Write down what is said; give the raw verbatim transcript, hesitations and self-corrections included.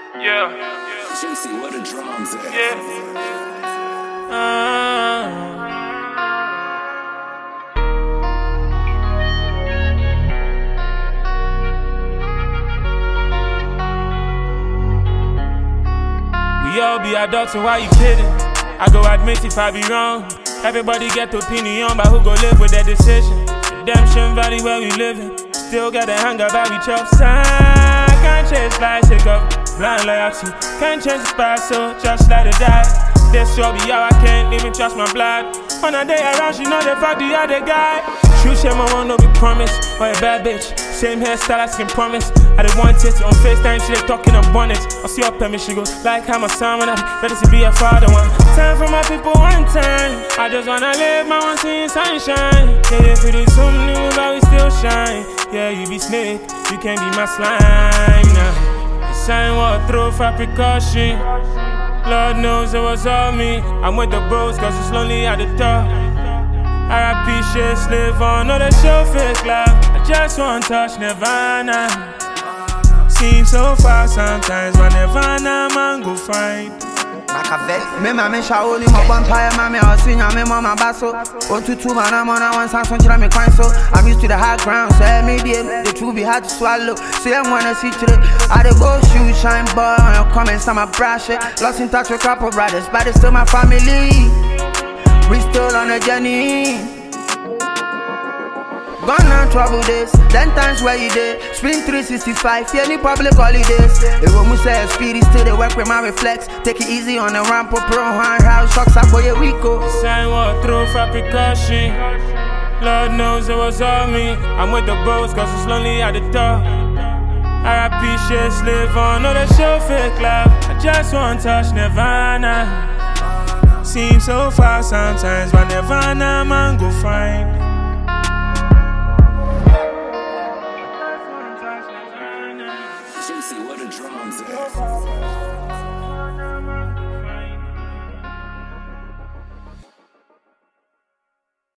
Yeah. Juicy, where the drums at? Yeah. Uh, we all be adults, so why you kidding? I go admit if I be wrong. Everybody get opinion, but who go live with their decision? Redemption Valley where we living. Still got the hang about we chop sign. Can't change life, shake up, blind loyalty. Can't change the past, so just let it die. This will be how I can't even trust my blood. On a day around, she know the fuck the other guy. True shit, my one no be promise. Or a bad bitch, same hairstyle as can promise. I didn't want it on FaceTime, she they talking about it. I see her permit, she go like how my son when I'm ready to be a father one. Time for my people one time. I just wanna live my one scene sunshine. Yeah, if it is something new, but we still shine. Yeah, you be snake, you can't be my slime now. The sign walk through for precaution. Lord knows it was all me. I'm with the bros cause it's lonely at the top. R I P shit, live on, no they show fake love. I just want touch Nirvana. Seems so far sometimes, but Nirvana man go find. Me mama shawo ni mo vampire mama I was seeing me mama basso. One to two man I'm on one sound so me coin so I'm used to the high ground so I made it the truth be hard to swallow. Say I wanna see today. I dey go shoot shine boy on your comments I'm a brush it. Lost in touch with couple brothers but it's still my family. We still on a journey. Gone on trouble days, ten times where you did. Spring three sixty-five, any public holidays. If we say speedy, still they work with my reflex. Take it easy on the ramp up, pro hand house, shocks up for your weeko. Sign walk through for precaution. Lord knows it was all me. I'm with the bros cause it's lonely at the top. R I P shit, live on, no they show fake love. I just want touch Nirvana. Seems so far sometimes, but Nirvana man go find.